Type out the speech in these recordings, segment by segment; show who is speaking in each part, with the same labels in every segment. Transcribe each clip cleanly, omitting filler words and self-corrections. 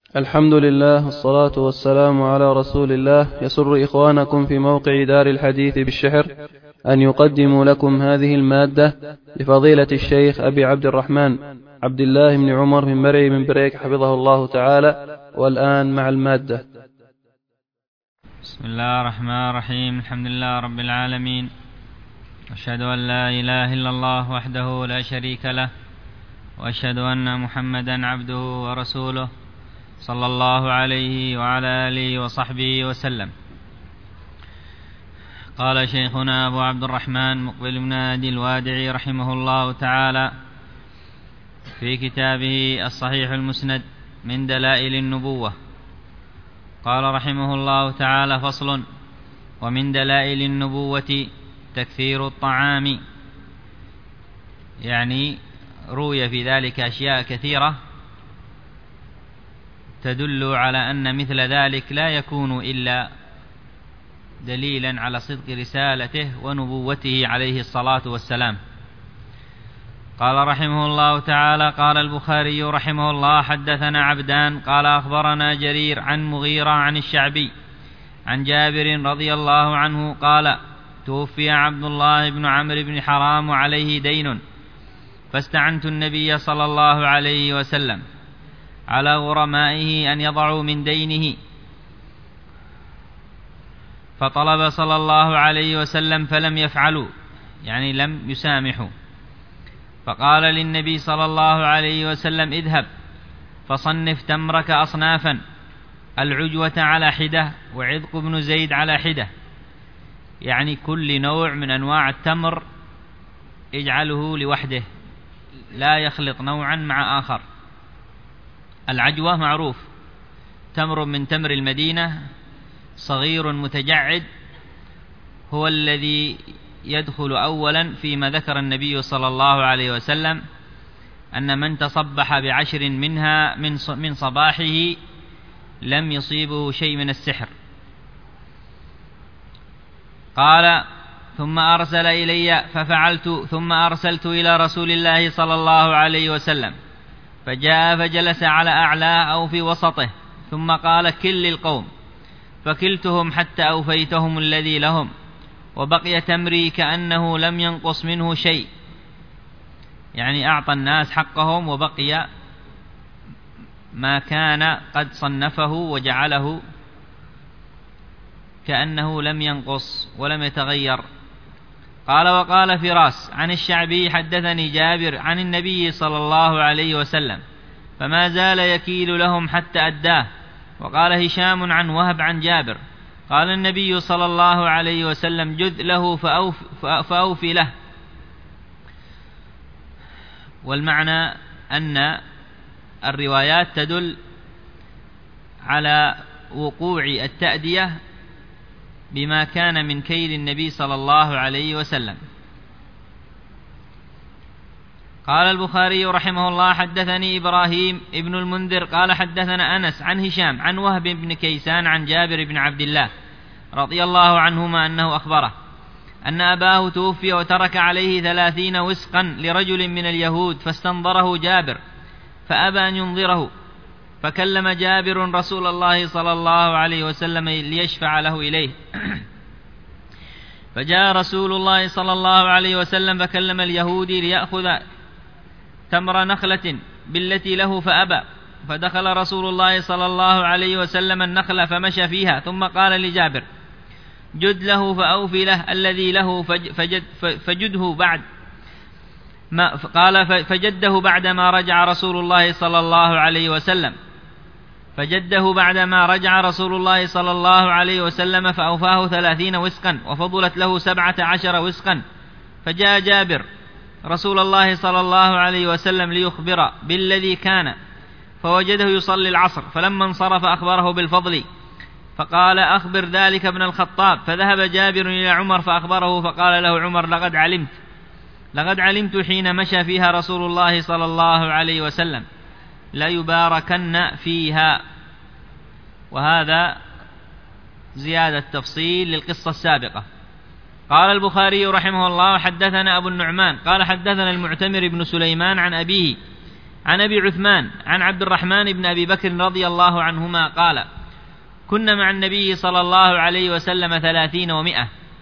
Speaker 1: الحمد لله والصلاة والسلام على رسول الله. يسر إخوانكم في موقع دار الحديث بالشحر أن يقدموا لكم هذه المادة لفضيلة الشيخ أبي عبد الرحمن عبد الله بن عمر بن مرعي بن بريك حفظه الله تعالى. والآن مع المادة.
Speaker 2: بسم الله الرحمن الرحيم. الحمد لله رب العالمين، أشهد أن لا إله إلا الله وحده لا شريك له، وأشهد أن محمدا عبده ورسوله صلى الله عليه وعلى آله وصحبه وسلم. قال شيخنا أبو عبد الرحمن مقبل بن هادي الوادعي رحمه الله تعالى في كتابه الصحيح المسند من دلائل النبوة، قال رحمه الله تعالى: فصل: ومن دلائل النبوة تكثير الطعام. يعني روي في ذلك أشياء كثيرة تدل على أن مثل ذلك لا يكون إلا دليلا على صدق رسالته ونبوته عليه الصلاة والسلام. قال رحمه الله تعالى: قال البخاري رحمه الله: حدثنا عبدان قال أخبرنا جرير عن مغيرة عن الشعبي عن جابر رضي الله عنه قال: توفي عبد الله بن عمرو بن حرام وعليه دين، فاستعنت النبي صلى الله عليه وسلم على غرمائه أن يضعوا من دينه، فطلب صلى الله عليه وسلم فلم يفعلوا، يعني لم يسامحوا. فقال للنبي صلى الله عليه وسلم: اذهب فصنف تمرك أصنافا، العجوة على حدة وعذق بن زيد على حدة، يعني كل نوع من أنواع التمر اجعله لوحده، لا يخلط نوعا مع آخر. العجوة معروف، تمر من تمر المدينة صغير متجعد، هو الذي يدخل أولا فيما ذكر النبي صلى الله عليه وسلم أن من تصبح بعشر منها من صباحه لم يصيبه شيء من السحر. قال: ثم أرسل إلي ففعلت، ثم أرسلت إلى رسول الله صلى الله عليه وسلم، فجاء فجلس على أعلاه أو في وسطه، ثم قال: كل القوم، فكلتهم حتى أوفيتهم الذي لهم، وبقي تمري كأنه لم ينقص منه شيء، يعني أعطى الناس حقهم وبقي ما كان قد صنفه وجعله كأنه لم ينقص ولم يتغير. قال: وقال فراس عن الشعبي: حدثني جابر عن النبي صلى الله عليه وسلم، فما زال يكيل لهم حتى أداه. وقال هشام عن وهب عن جابر: قال النبي صلى الله عليه وسلم: جذ له فأوفي له. والمعنى أن الروايات تدل على وقوع التأدية بما كان من كيل النبي صلى الله عليه وسلم. قال البخاري رحمه الله: حدثني إبراهيم ابن المنذر قال حدثنا أنس عن هشام عن وهب بن كيسان عن جابر بن عبد الله رضي الله عنهما أنه أخبره أن أباه توفي وترك عليه 30 وسقا لرجل من اليهود، فاستنظره جابر فأبى أن ينظره، فكلم جابر رسول الله صلى الله عليه وسلم ليشفع له إليه. فجاء رسول الله صلى الله عليه وسلم فكلم اليهودي ليأخذ تمر نخلة بالتي له فأبى، فدخل رسول الله صلى الله عليه وسلم النخلة فمشى فيها، ثم قال لجابر: جد له فأوفي له الذي له، فجده بعد ما قال فجده بعدما رجع رسول الله صلى الله عليه وسلم، فجده بعدما رجع رسول الله صلى الله عليه وسلم فأوفاه 30 وسقا، وفضلت له 17 وسقا. فجاء جابر رسول الله صلى الله عليه وسلم ليخبر بالذي كان، فوجده يصلي العصر، فلما انصرف أخبره بالفضل، فقال: أخبر ذلك ابن الخطاب. فذهب جابر إلى عمر فأخبره، فقال له عمر: لقد علمت حين مشى فيها رسول الله صلى الله عليه وسلم لا يباركن فيها. وهذا زيادة تفصيل للقصة السابقة. قال البخاري رحمه الله: حدثنا أبو النعمان قال حدثنا المعتمر بن سليمان عن أبيه عن أبي عثمان عن عبد الرحمن بن أبي بكر رضي الله عنهما قال: كنا مع النبي صلى الله عليه وسلم 30 و100،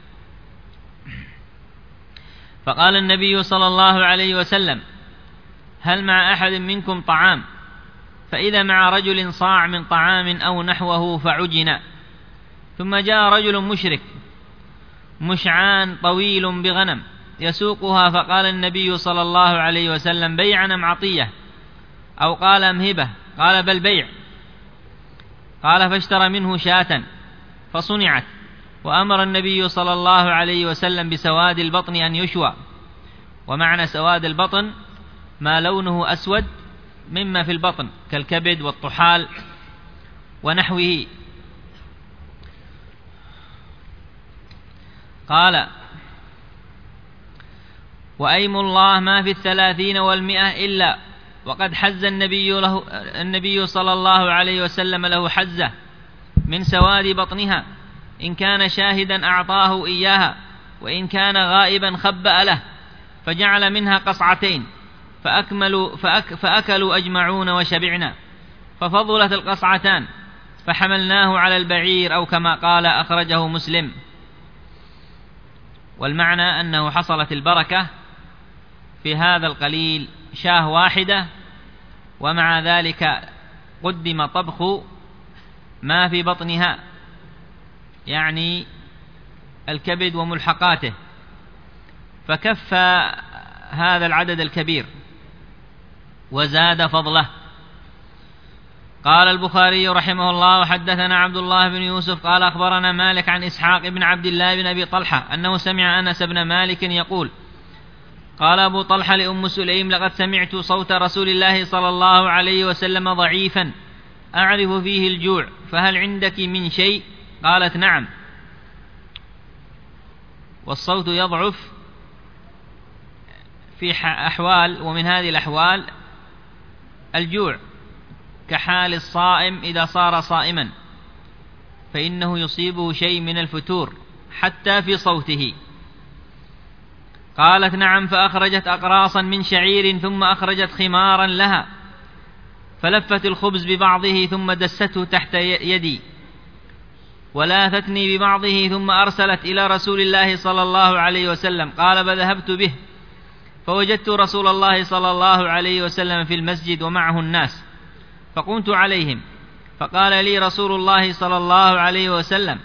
Speaker 2: فقال النبي صلى الله عليه وسلم: هل مع أحد منكم طعام؟ فإذا مع رجل صاع من طعام أو نحوه فعجن. ثم جاء رجل مشرك مشعان طويل بغنم يسوقها، فقال النبي صلى الله عليه وسلم: بيع أم عطية؟ أو قال أم هبة؟ قال: بل بيع. قال: فاشترى منه شاة فصنعت، وأمر النبي صلى الله عليه وسلم بسواد البطن أن يشوى. ومعنى سواد البطن ما لونه أسود مما في البطن كالكبد والطحال ونحوه. قال: وأيم الله ما في 30 و100 إلا وقد حز النبي صلى الله عليه وسلم له حزة من سواد بطنها، إن كان شاهدا أعطاه إياها، وإن كان غائبا خبأ له، فجعل منها قصعتين فأكلوا أجمعون وشبعنا، ففضلت القصعتان فحملناه على البعير، أو كما قال، أخرجه مسلم. والمعنى أنه حصلت البركة في هذا القليل، شاه واحدة، ومع ذلك قدم طبخ ما في بطنها، يعني الكبد وملحقاته، فكفى هذا العدد الكبير وزاد فضله. قال البخاري رحمه الله: حدثنا عبد الله بن يوسف قال أخبرنا مالك عن إسحاق بن عبد الله بن أبي طلحة أنه سمع أنس بن مالك يقول: قال أبو طلحة لأم سليم: لقد سمعت صوت رسول الله صلى الله عليه وسلم ضعيفا أعرف فيه الجوع، فهل عندك من شيء؟ قالت: نعم. والصوت يضعف في أحوال، ومن هذه الأحوال الجوع، كحال الصائم إذا صار صائما فإنه يصيبه شيء من الفتور حتى في صوته. قالت: نعم. فأخرجت أقراصا من شعير، ثم أخرجت خمارا لها، فلفت الخبز ببعضه ثم دسته تحت يدي، ولاثتني ببعضه، ثم أرسلت إلى رسول الله صلى الله عليه وسلم. قال: فذهبت به فوجدت رسول الله صلى الله عليه وسلم في المسجد ومعه الناس، فقمت عليهم، فقال لي رسول الله صلى الله عليه وسلم: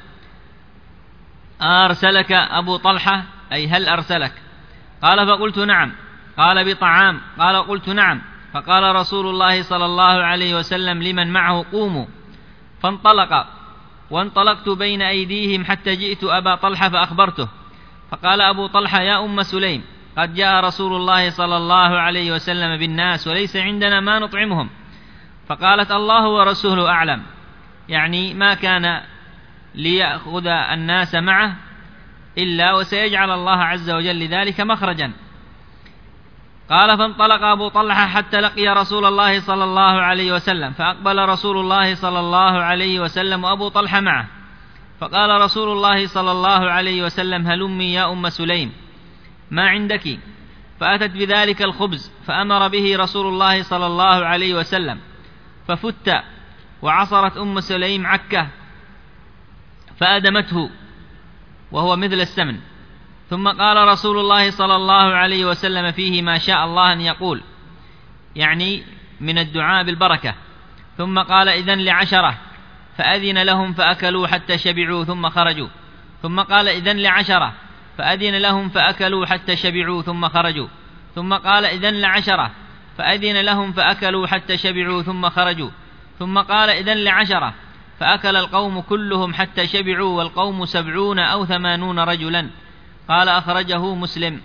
Speaker 2: أرسلك أبو طلحة؟ أي هل أرسلك؟ قال: فقلت: نعم. قال: بطعام؟ قال: قلت: نعم. فقال رسول الله صلى الله عليه وسلم لمن معه: قوموا. فانطلق، وانطلقت بين أيديهم حتى جئت أبا طلحة فأخبرته، فقال أبو طلحة: يا أم سليم، قد جاء رسول الله صلى الله عليه وسلم بالناس وليس عندنا ما نطعمهم. فقالت: الله ورسوله أعلم، يعني ما كان ليأخذ الناس معه إلا وسيجعل الله عز وجل لذلك مخرجا. قال: فانطلق أبو طلحة حتى لقي رسول الله صلى الله عليه وسلم، فأقبل رسول الله صلى الله عليه وسلم وأبو طلحة معه، فقال رسول الله صلى الله عليه وسلم: هلمي يا أم سليم، ما عندك؟ فأتت بذلك الخبز، فأمر به رسول الله صلى الله عليه وسلم، ففت، وعصرت أم سليم عكة فأدمته وهو مثل السمن. ثم قال رسول الله صلى الله عليه وسلم فيه ما شاء الله أن يقول، يعني من الدعاء بالبركة. ثم قال: إذن ل10، فأذن لهم فأكلوا حتى شبعوا ثم خرجوا. ثم قال: إذن ل10، فأذن لهم فأكلوا حتى شبعوا ثم خرجوا. ثم قال: إذن ل10، فأذن لهم فأكلوا حتى شبعوا ثم خرجوا. ثم قال: إذن ل10، فأكل القوم كلهم حتى شبعوا، والقوم 70 أو 80 رجلا. قال: أخرجه مسلم.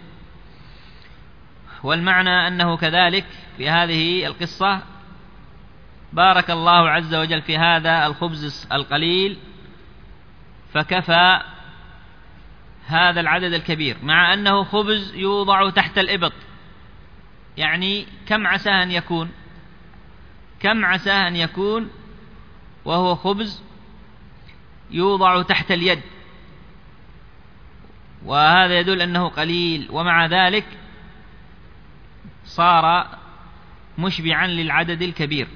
Speaker 2: والمعنى أنه كذلك في هذه القصة بارك الله عز وجل في هذا الخبز القليل فكفى هذا العدد الكبير، مع أنه خبز يوضع تحت الإبط، يعني كم عسى أن يكون وهو خبز يوضع تحت اليد، وهذا يدل أنه قليل، ومع ذلك صار مشبعا للعدد الكبير.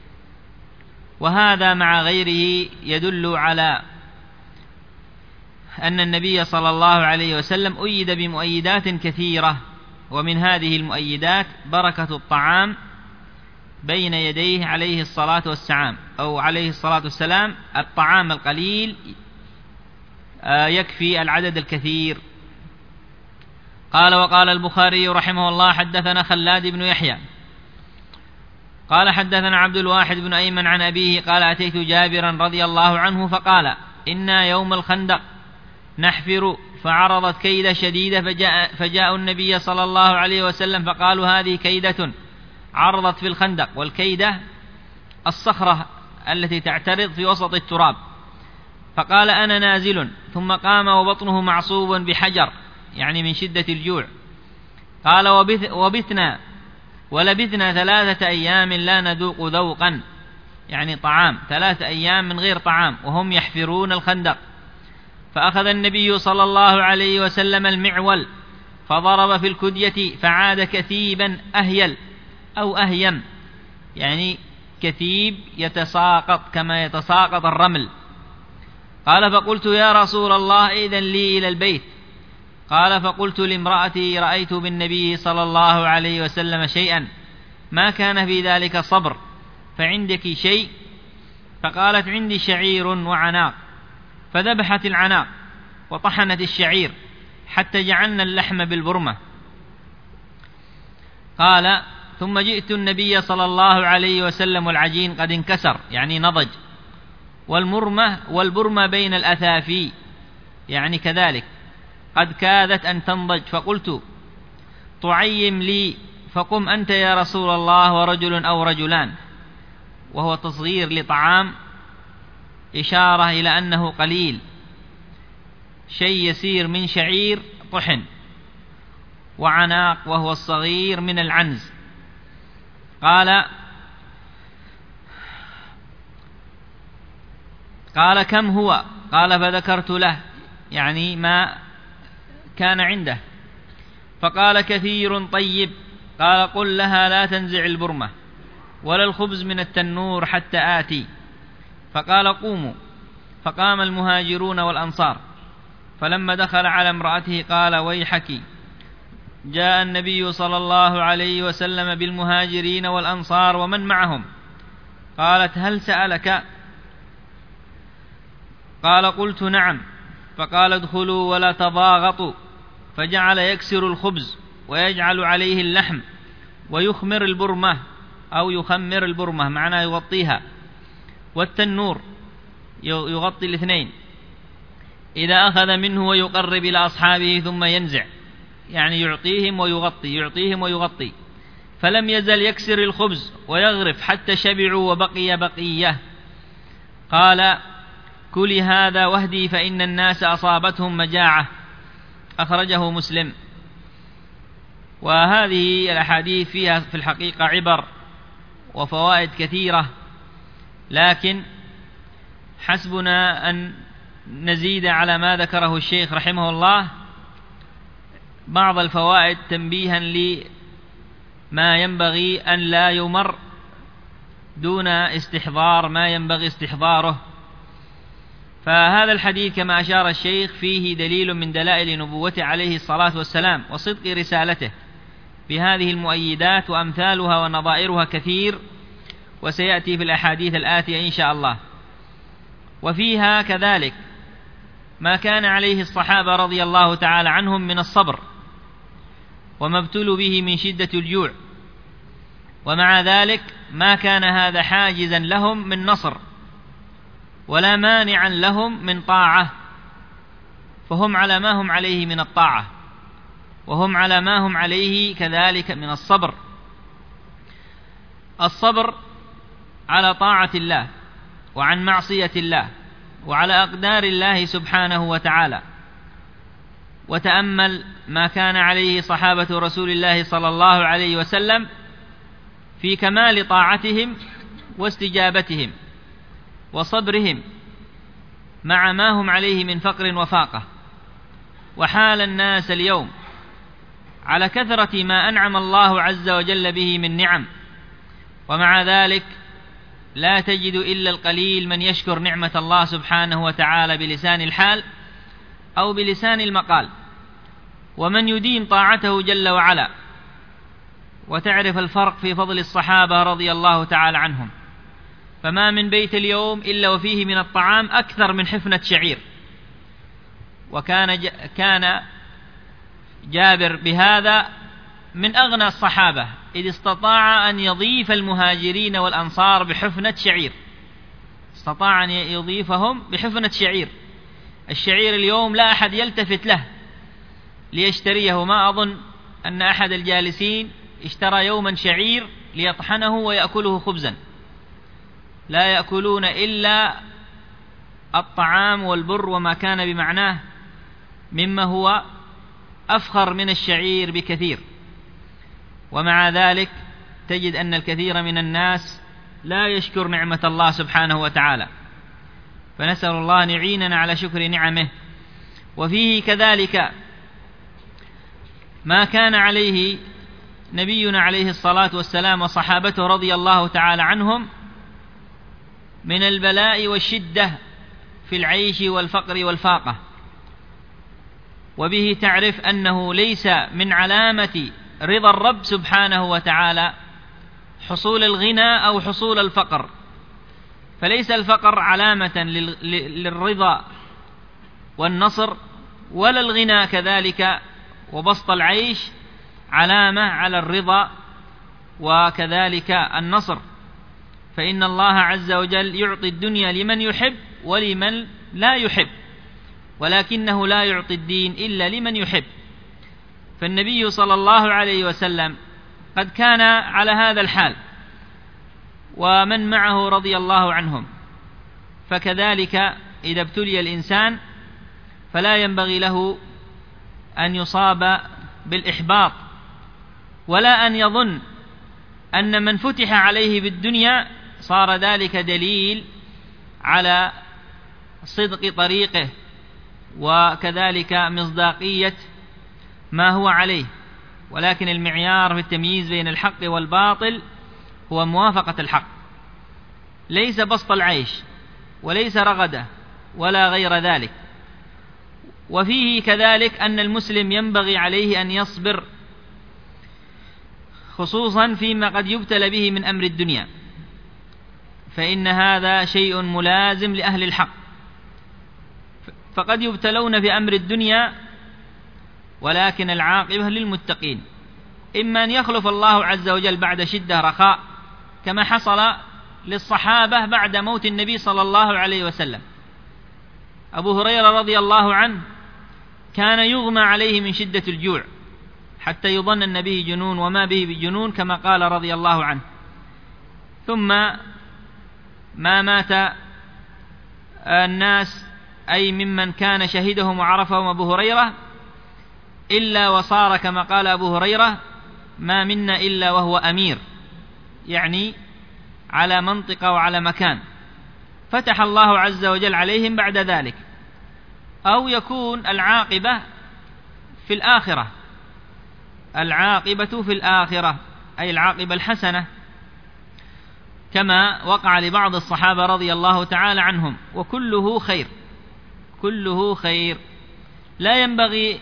Speaker 2: وهذا مع غيره يدل على أن النبي صلى الله عليه وسلم أيد بمؤيدات كثيرة، ومن هذه المؤيدات بركة الطعام بين يديه عليه الصلاة والسلام. الطعام القليل يكفي العدد الكثير. قال: وقال البخاري رحمه الله: حدثنا خلاد بن يحيى قال حدثنا عبد الواحد بن أيمن عن أبيه قال: أتيت جابرا رضي الله عنه فقال: إنا يوم الخندق نحفر، فعرضت كيدة شديدة، فجاء النبي صلى الله عليه وسلم فقالوا: هذه كيدة عرضت في الخندق. والكيدة الصخرة التي تعترض في وسط التراب. فقال: أنا نازل. ثم قام وبطنه معصوب بحجر، يعني من شدة الجوع. قال: ولبثنا 3 أيام لا نذوق ذوقا، يعني طعام، 3 أيام من غير طعام وهم يحفرون الخندق. فأخذ النبي صلى الله عليه وسلم المعول فضرب في الكدية فعاد كثيبا أهيل أو أهيم، يعني كثيب يتساقط كما يتساقط الرمل. قال: فقلت: يا رسول الله إذن لي إلى البيت. قال: فقلت لامرأتي: رأيت بالنبي صلى الله عليه وسلم شيئا ما كان في ذلك صبر، فعندك شيء؟ فقالت: عندي شعير وعناق. فذبحت العناق وطحنت الشعير حتى جعلنا اللحم بالبرمة. قال: ثم جئت النبي صلى الله عليه وسلم والعجين قد انكسر، يعني نضج، والبرمة بين الأثافي، يعني كذلك قد كادت أن تنضج. فقلت: طعيم لي. فقم أنت يا رسول الله ورجل أو رجلان، وهو تصغير لطعام، إشارة إلى أنه قليل، شيء يسير من شعير طحن، وعناق وهو الصغير من العنز. قال: كم هو؟ قال: فذكرت له يعني ما كان عنده. فقال: كثير طيب. قال: قل لها لا تنزع البرمة ولا الخبز من التنور حتى آتي. فقال: قوموا. فقام المهاجرون والأنصار، فلما دخل على امرأته قال: ويحك، جاء النبي صلى الله عليه وسلم بالمهاجرين والأنصار ومن معهم. قالت: هل سألك؟ قال: قلت: نعم. فقال: ادخلوا ولا تضاغطوا. فجعل يكسر الخبز ويجعل عليه اللحم ويخمر البرمة، أو يخمر البرمة معناه يغطيها، والتنور يغطي الاثنين. إذا أخذ منه ويقرب إلى أصحابه ثم ينزع، يعني يعطيهم ويغطي. فلم يزل يكسر الخبز ويغرف حتى شبعوا وبقي بقية. قال: كلي هذا واهدي، فإن الناس أصابتهم مجاعة. أخرجه مسلم. وهذه الأحاديث فيها في الحقيقة عبر وفوائد كثيرة، لكن حسبنا أن نزيد على ما ذكره الشيخ رحمه الله بعض الفوائد تنبيها لما ينبغي أن لا يمر دون استحضار ما ينبغي استحضاره. فهذا الحديث كما أشار الشيخ فيه دليل من دلائل نبوته عليه الصلاة والسلام وصدق رسالته بهذه المؤيدات، وأمثالها ونظائرها كثير، وسيأتي في الأحاديث الآتية إن شاء الله. وفيها كذلك ما كان عليه الصحابة رضي الله تعالى عنهم من الصبر وما ابتلوا به من شدة الجوع، ومع ذلك ما كان هذا حاجزا لهم من نصر ولا مانعا لهم من طاعة، فهم على ما هم عليه من الطاعة، وهم على ما هم عليه كذلك من الصبر. الصبر على طاعة الله وعن معصية الله وعلى أقدار الله سبحانه وتعالى. وتأمل ما كان عليه صحابة رسول الله صلى الله عليه وسلم في كمال طاعتهم واستجابتهم وصبرهم مع ما هم عليه من فقر وفاقة. وحال الناس اليوم على كثرة ما أنعم الله عز وجل به من نعم ومع ذلك لا تجد إلا القليل من يشكر نعمة الله سبحانه وتعالى بلسان الحال أو بلسان المقال، ومن يدين طاعته جل وعلا. وتعرف الفرق في فضل الصحابة رضي الله تعالى عنهم، فما من بيت اليوم إلا وفيه من الطعام أكثر من حفنة شعير. كان جابر بهذا من أغنى الصحابة، إذ استطاع أن يضيف المهاجرين والأنصار بحفنة شعير، استطاع أن يضيفهم بحفنة شعير. الشعير اليوم لا أحد يلتفت له ليشتريه، ما أظن أن أحد الجالسين اشترى يوما شعير ليطحنه ويأكله خبزا، لا يأكلون إلا الطعام والبر وما كان بمعناه مما هو أفخر من الشعير بكثير. ومع ذلك تجد أن الكثير من الناس لا يشكر نعمة الله سبحانه وتعالى، فنسأل الله أن يعيننا على شكر نعمه. وفيه كذلك ما كان عليه نبينا عليه الصلاة والسلام وصحابته رضي الله تعالى عنهم من البلاء والشدة في العيش والفقر والفاقة. وبه تعرف أنه ليس من علامة رضا الرب سبحانه وتعالى حصول الغنى أو حصول الفقر، فليس الفقر علامة للرضا والنصر، ولا الغنى كذلك وبسط العيش علامة على الرضا وكذلك النصر. فإن الله عز وجل يعطي الدنيا لمن يحب ولمن لا يحب، ولكنه لا يعطي الدين إلا لمن يحب. فالنبي صلى الله عليه وسلم قد كان على هذا الحال، ومن معه رضي الله عنهم. فكذلك إذا ابتلي الإنسان فلا ينبغي له أن يصاب بالإحباط، ولا أن يظن أن من فتح عليه بالدنيا صار ذلك دليل على صدق طريقه وكذلك مصداقية ما هو عليه. ولكن المعيار في التمييز بين الحق والباطل هو موافقة الحق، ليس بسط العيش وليس رغده ولا غير ذلك. وفيه كذلك أن المسلم ينبغي عليه أن يصبر، خصوصا فيما قد يبتلى به من أمر الدنيا، فإن هذا شيء ملازم لأهل الحق. فقد يبتلون في أمر الدنيا ولكن العاقبة للمتقين، إما أن يخلف الله عز وجل بعد شدة رخاء، كما حصل للصحابة بعد موت النبي صلى الله عليه وسلم. أبو هريرة رضي الله عنه كان يغمى عليه من شدة الجوع حتى يظن أن به جنون، وما به بجنون كما قال رضي الله عنه. ثم ما مات الناس أي ممن كان شهدهم وعرفهم أبو هريرة إلا وصار كما قال أبو هريرة: ما منا إلا وهو أمير، يعني على منطقة وعلى مكان، فتح الله عز وجل عليهم بعد ذلك. أو يكون العاقبة في الآخرة، العاقبة في الآخرة أي العاقبة الحسنة، كما وقع لبعض الصحابة رضي الله تعالى عنهم، وكله خير، كله خير. لا ينبغي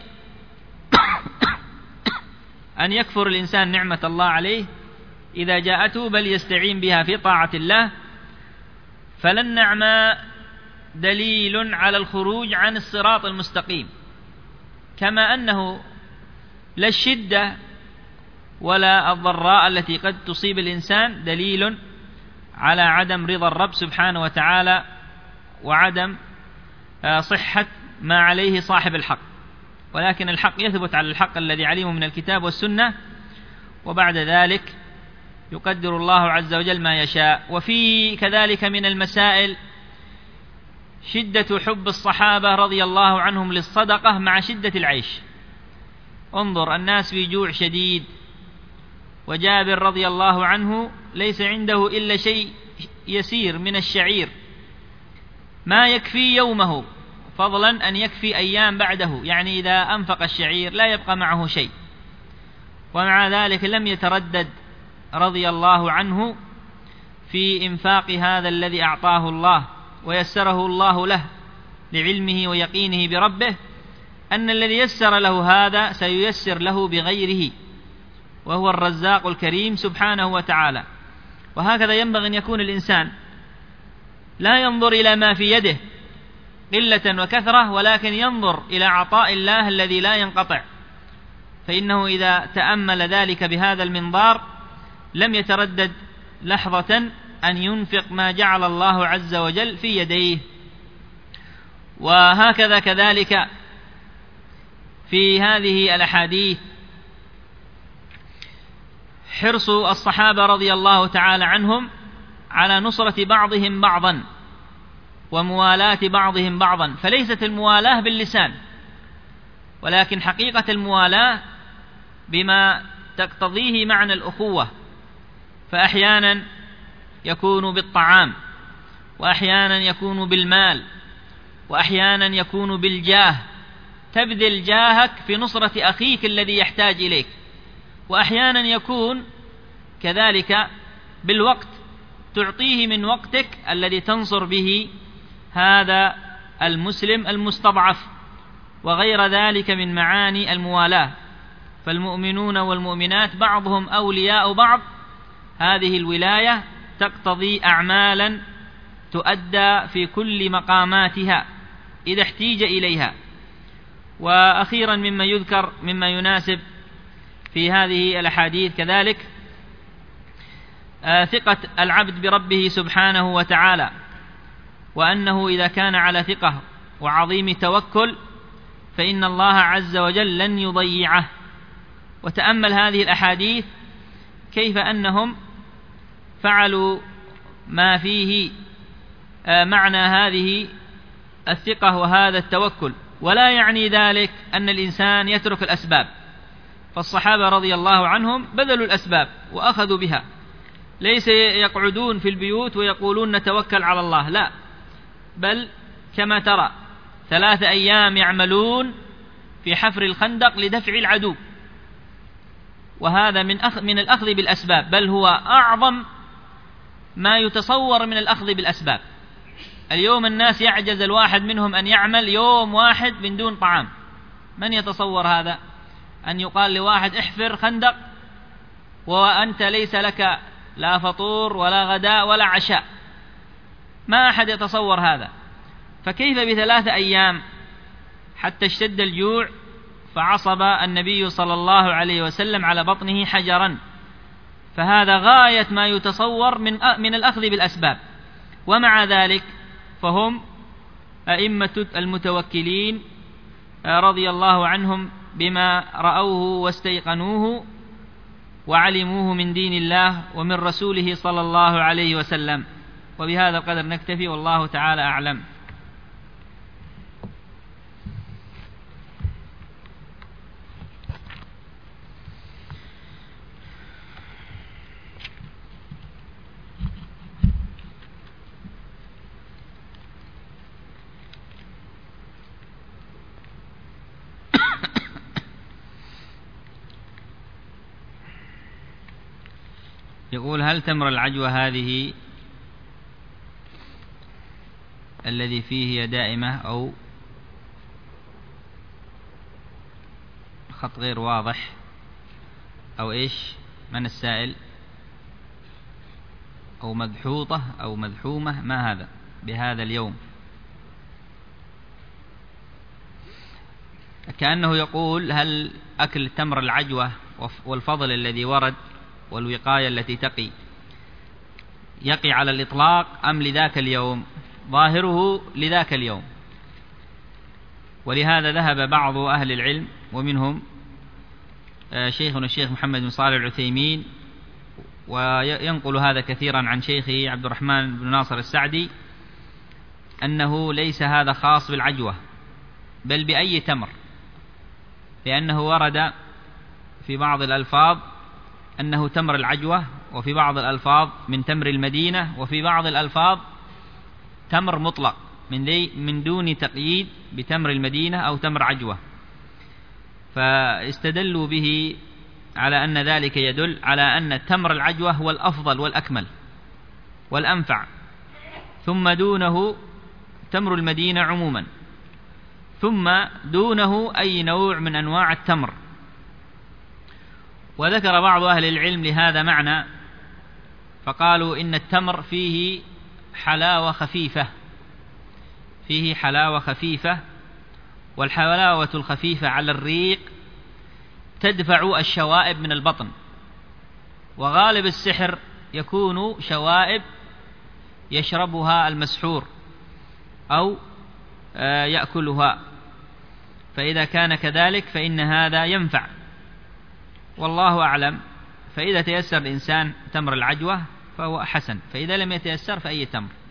Speaker 2: أن يكفر الإنسان نعمة الله عليه إذا جاءته، بل يستعين بها في طاعة الله. فالنعمة دليل على الخروج عن الصراط المستقيم، كما أنه لا الشدة ولا الضراء التي قد تصيب الإنسان دليل على عدم رضا الرب سبحانه وتعالى وعدم صحة ما عليه صاحب الحق. ولكن الحق يثبت على الحق الذي علمه من الكتاب والسنة، وبعد ذلك يقدر الله عز وجل ما يشاء. وفي كذلك من المسائل شدة حب الصحابة رضي الله عنهم للصدقة مع شدة العيش. انظر، الناس في جوع شديد، وجابر رضي الله عنه ليس عنده إلا شيء يسير من الشعير ما يكفي يومه، فضلا أن يكفي أيام بعده، يعني إذا أنفق الشعير لا يبقى معه شيء. ومع ذلك لم يتردد رضي الله عنه في إنفاق هذا الذي أعطاه الله ويسره الله له لعلمه ويقينه بربه، أن الذي يسر له هذا سييسر له بغيره، وهو الرزاق الكريم سبحانه وتعالى. وهكذا ينبغي أن يكون الإنسان، لا ينظر إلى ما في يده قلة وكثرة، ولكن ينظر إلى عطاء الله الذي لا ينقطع، فإنه إذا تأمل ذلك بهذا المنظار لم يتردد لحظة أن ينفق ما جعل الله عز وجل في يديه. وهكذا كذلك في هذه الأحاديث حرص الصحابة رضي الله تعالى عنهم على نصرة بعضهم بعضا وموالاة بعضهم بعضا، فليست الموالاة باللسان، ولكن حقيقة الموالاة بما تقتضيه معنى الأخوة، فأحيانا يكون بالطعام، وأحيانا يكون بالمال، وأحيانا يكون بالجاه، تبذل جاهك في نصرة أخيك الذي يحتاج إليك، وأحيانا يكون كذلك بالوقت، تعطيه من وقتك الذي تنصر به هذا المسلم المستضعف، وغير ذلك من معاني الموالاة. فالمؤمنون والمؤمنات بعضهم أولياء بعض، هذه الولاية تقتضي أعمالا تؤدى في كل مقاماتها إذا احتيج إليها. وأخيرا مما يذكر مما يناسب في هذه الأحاديث كذلك ثقة العبد بربه سبحانه وتعالى، وأنه إذا كان على ثقة وعظيم توكل فإن الله عز وجل لن يضيعه. وتأمل هذه الأحاديث كيف أنهم فعلوا ما فيه معنى هذه الثقة وهذا التوكل، ولا يعني ذلك أن الإنسان يترك الأسباب، فالصحابة رضي الله عنهم بذلوا الأسباب وأخذوا بها، ليس يقعدون في البيوت ويقولون نتوكل على الله، لا، بل كما ترى 3 أيام يعملون في حفر الخندق لدفع العدو، وهذا من الأخذ بالأسباب، بل هو أعظم ما يتصور من الأخذ بالأسباب. اليوم الناس يعجز الواحد منهم أن يعمل يوم واحد من دون طعام، من يتصور هذا؟ أن يقال لواحد احفر خندق وأنت ليس لك لا فطور ولا غداء ولا عشاء، ما أحد يتصور هذا. فكيف ب3 أيام حتى اشتد الجوع فعصب النبي صلى الله عليه وسلم على بطنه حجرا، فهذا غاية ما يتصور من الأخذ بالأسباب. ومع ذلك فهم أئمة المتوكلين رضي الله عنهم بما رأوه واستيقنوه وعلموه من دين الله ومن رسوله صلى الله عليه وسلم. وبهذا القدر نكتفي، والله تعالى أعلم. يقول: هل تمر العجوة هذه الذي فيه هي دائمة أو خط غير واضح أو إيش؟ من السائل؟ أو مدحوطة أو مدحومة؟ ما هذا بهذا اليوم؟ كأنه يقول: هل أكل تمر العجوة والفضل الذي ورد والوقاية التي يقي على الإطلاق أم لذاك اليوم؟ ظاهره لذاك اليوم، ولهذا ذهب بعض أهل العلم ومنهم شيخنا الشيخ محمد بن صالح العثيمين، وينقل هذا كثيرا عن شيخه عبد الرحمن بن ناصر السعدي، أنه ليس هذا خاص بالعجوة بل بأي تمر، لأنه ورد في بعض الألفاظ أنه تمر العجوة، وفي بعض الألفاظ من تمر المدينة، وفي بعض الألفاظ تمر مطلق من دون تقييد بتمر المدينة أو تمر عجوة، فاستدلوا به على أن ذلك يدل على أن تمر العجوة هو الأفضل والأكمل، والأنفع، ثم دونه تمر المدينة عموما، ثم دونه أي نوع من أنواع التمر. وذكر بعض أهل العلم لهذا معنى، فقالوا إن التمر فيه حلاوة خفيفة، فيه حلاوة خفيفة، والحلاوة الخفيفة على الريق تدفع الشوائب من البطن، وغالب السحر يكون شوائب يشربها المسحور أو يأكلها، فإذا كان كذلك فإن هذا ينفع، والله أعلم. فإذا تيسر الإنسان تمر العجوة فهو حسن، فإذا لم يتيسر فأي تمر.